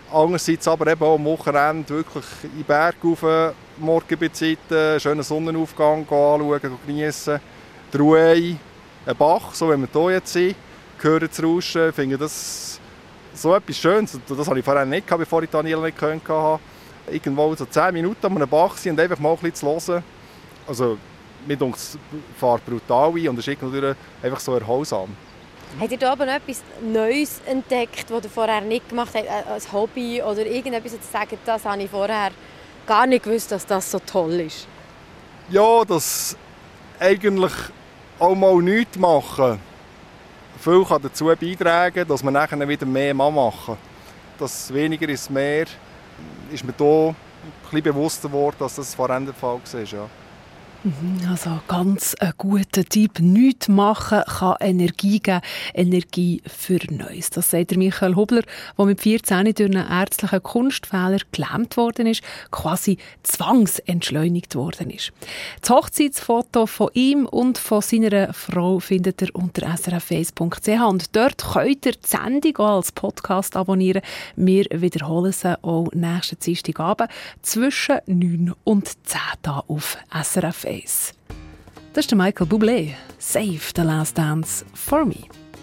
K: Andererseits aber eben auch am Wochenende wirklich in den Berg rauf, morgen bei Zeiten, schönen Sonnenaufgang anschauen, geniessen. Die Ruhe, ein Bach, so wie wir hier jetzt sind, hören zu rauschen, finde das so etwas Schönes. Das hatte ich vorher nicht, bevor ich Daniela nicht hatte. Irgendwo so 10 Minuten an einem Bach sein und einfach mal ein bisschen zu hören. Also, mir denkt es fährt brutal ein und es ist irgendwie einfach so erholsam.
L: Habt ihr da aber noch etwas Neues entdeckt, das ihr vorher nicht gemacht habt, als Hobby oder irgendetwas, zu sagen, das habe ich vorher gar nicht gewusst, dass das so toll ist?
K: Ja, das eigentlich auch mal nichts machen. Viel kann dazu beitragen, dass man nachher wieder mehr machen kann. Das weniger ist mehr, ist mir hier ein bisschen bewusster geworden, dass das vorher der Fall war. Ja.
B: Also ganz ein guter Tipp. Nichts machen kann Energie geben. Energie für Neues. Das sagt der Michael Hobler, der mit 14 durch einen ärztlichen Kunstfehler gelähmt worden ist, quasi zwangsentschleunigt worden ist. Das Hochzeitsfoto von ihm und von seiner Frau findet ihr unter srf1.ch und dort könnt ihr die Sendung auch als Podcast abonnieren. Wir wiederholen sie auch nächsten Dienstagabend zwischen 9 und 10 hier auf SRF 1. Das ist der Michael Bublé. Save the last dance for me.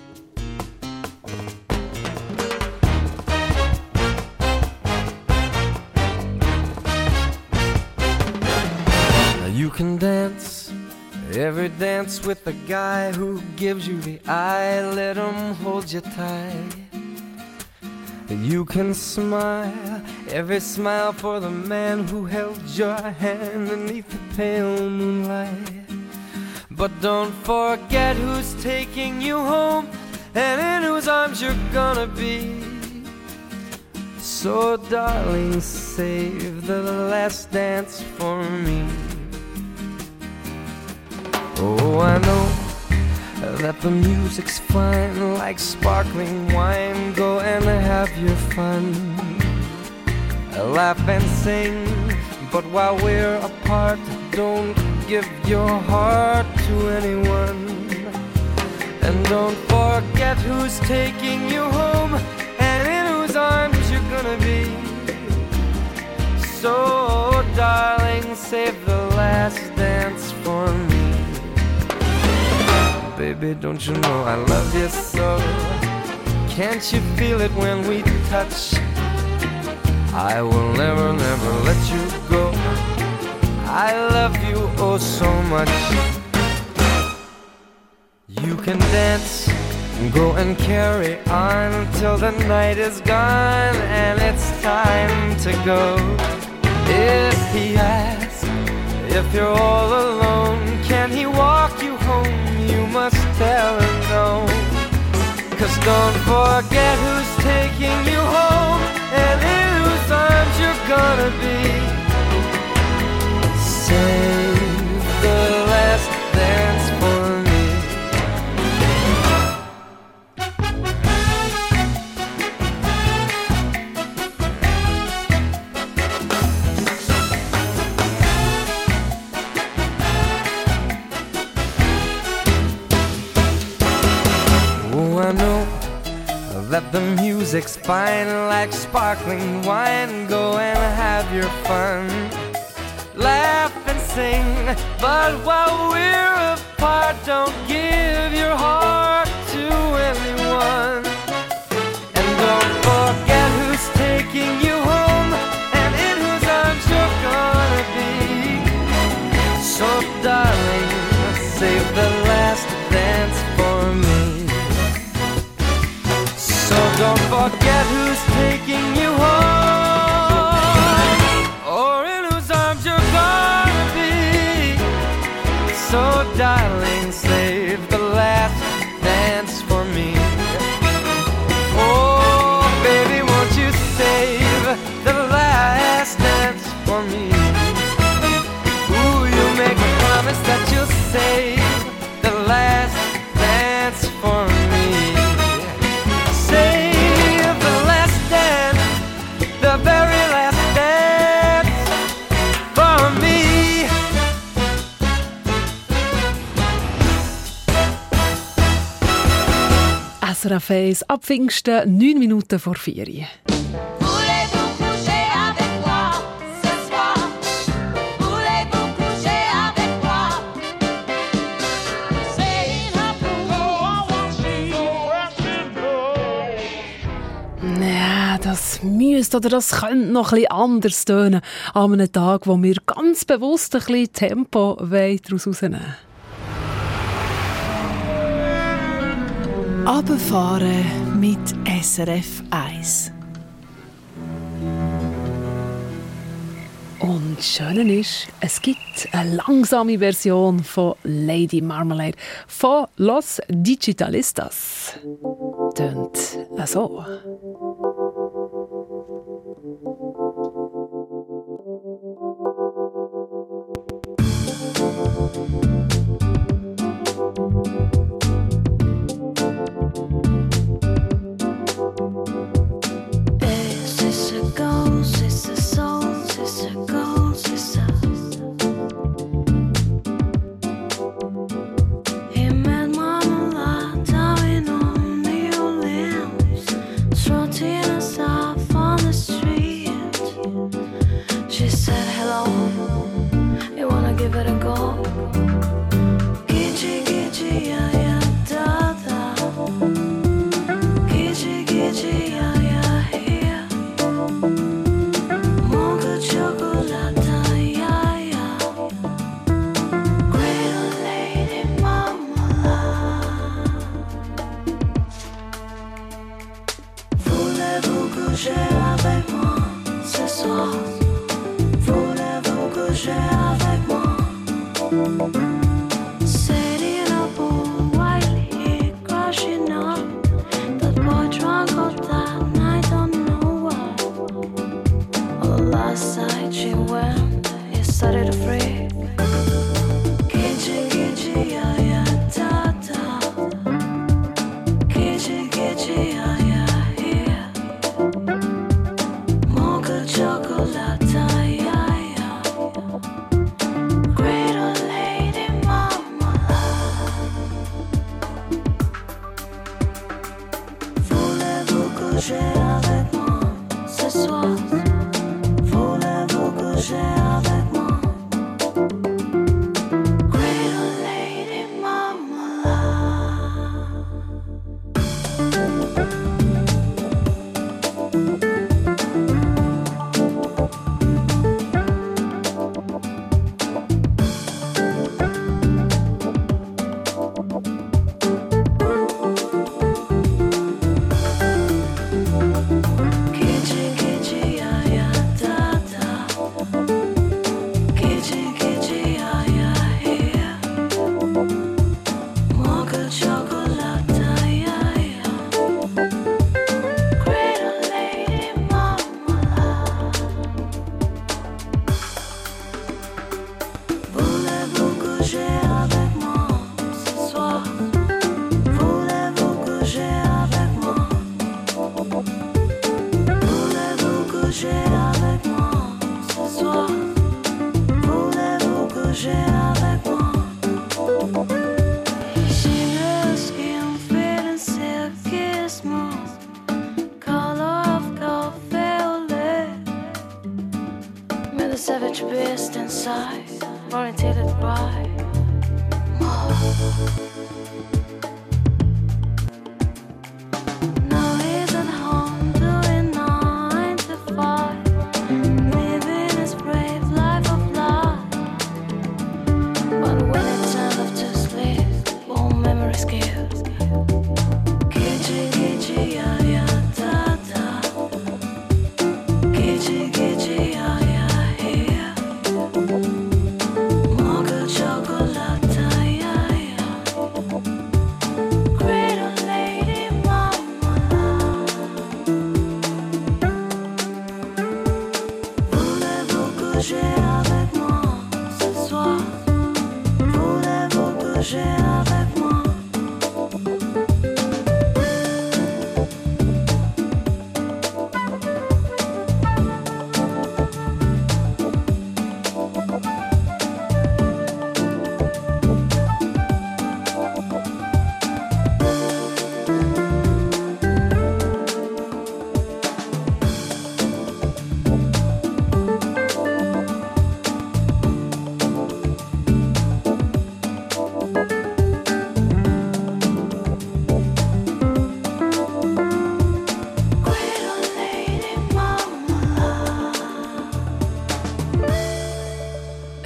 F: You can dance every dance with the guy who gives you the eye. Let him hold you tight. You can smile every smile for the man who held your hand beneath the pale moonlight. But don't forget who's taking you home and in whose arms you're gonna be. So darling, save the last dance for me. Oh, I know that the music's fine, like sparkling wine. Go and have your fun, laugh and sing. But while we're apart, don't give your heart to anyone. And don't forget who's taking you home and in whose arms you're gonna be. So darling, save the last dance for me. Baby, don't you know I love you so? Can't you feel it when we touch? I will never, never let you go. I love you oh so much. You can dance, go and carry on till the night is gone and it's time to go. If he asks if you're all alone, can he walk you home? You must tell him no. 'Cause don't forget who's taking you home and in whose arms you're gonna be. Save the last dance for me. I know that the music's fine, like sparkling wine. Go and have your fun, laugh and sing. But while we're apart, don't give your heart to anyone. And don't forget who's taking you home and in whose arms you're gonna be. So darling, save the last dance for me. So don't forget who's taking you home or in whose arms you're gonna be. So darling, save the last dance for me. Oh baby, won't you save the last dance for me? Ooh, you make a promise that you'll save the last dance for me. The very last dance for me.
B: SRF 1 ab Pfingsten, 9 Minuten vor 4. Ja, das müsste oder das könnte noch ein bisschen anders tönen an einem Tag, wo wir ganz bewusst ein bisschen Tempo daraus rausnehmen wollen.
M: Runterfahren mit SRF 1.
B: Und das Schöne ist, es gibt eine langsame Version von Lady Marmalade von Los Digitalistas. Tönt so.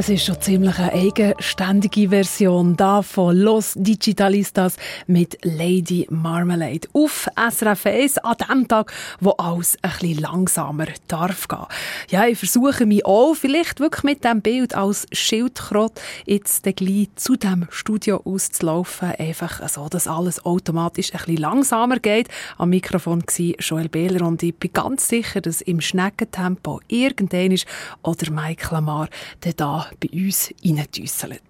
B: Das ist schon ziemlich eine eigenständige Version da von Los Digitalistas mit Lady Marmalade auf SRF 1 an dem Tag, wo alles ein bisschen langsamer darf gehen. Ja, ich versuche mich auch vielleicht wirklich mit diesem Bild als Schildkröte jetzt gleich zu dem Studio auszulaufen, einfach so, dass alles automatisch ein bisschen langsamer geht. Am Mikrofon war Joel Behler und ich bin ganz sicher, dass im Schneckentempo irgendwann ist oder Mike Lamar der da bei uns reindüsselt.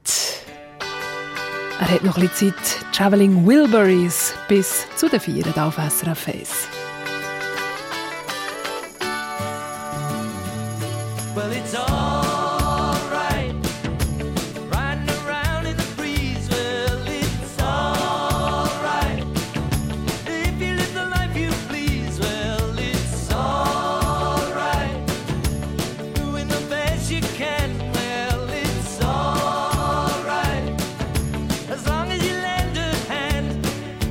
B: Er hat noch ein bisschen Zeit. Traveling Wilburys bis zu den 4 auf SRF 1.
D: Well, it's all right, riding around in the breeze. Well, it's all right, if you live the life you please. Well, it's all right, doing the best you can. Well, it's all right, as long as you lend a hand.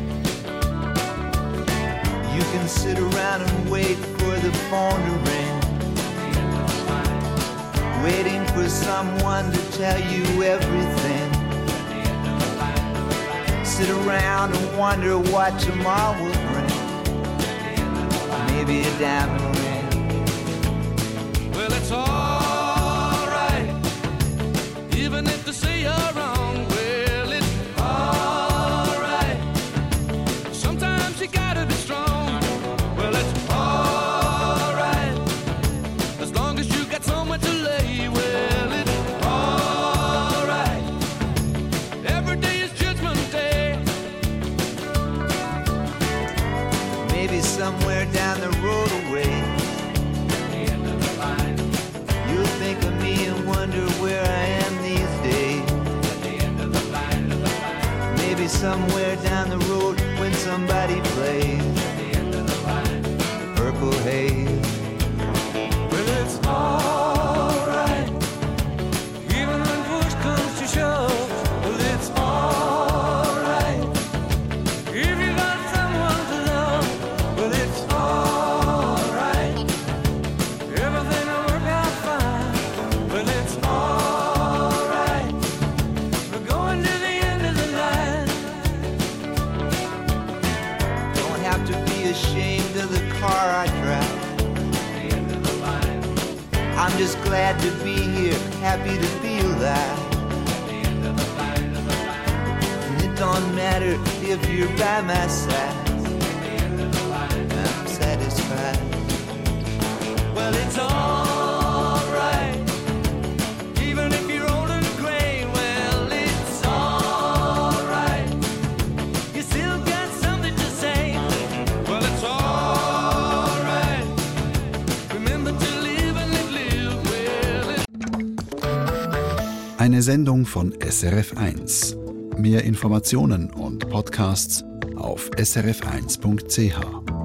N: You can sit around and wait for the phone to ring, waiting for someone to tell you everything. Sit around and wonder what tomorrow will bring. Maybe a diamond ring.
D: Well, it's all right, even if they say you're wrong. Well, it's all right, sometimes you gotta be strong. Well, it's all right, as long as you got somewhere to lay. Well, it's all right, every day is Judgment Day.
N: Maybe somewhere down the road away, you'll think of me and wonder where I am these days. Maybe somewhere down the road when somebody plays Purple Haze.
D: Well, it's all right, even when push comes to shove. Well, it's all right, if you got someone to love. Well, it's all right, everything will work out fine. Well, it's all right, we're going to the end of the line.
N: Don't have to be ashamed of the car I drive. I'm just glad to be here, happy to be alive. And it don't matter if you're by my side, I'm satisfied.
D: Well, it's all right, even if you're old and gray. Well, it's all right, you still got something to say. Well, it's all right, remember to live and live. Well,
A: Eine Sendung von SRF 1. Mehr Informationen und Podcasts auf srf1.ch.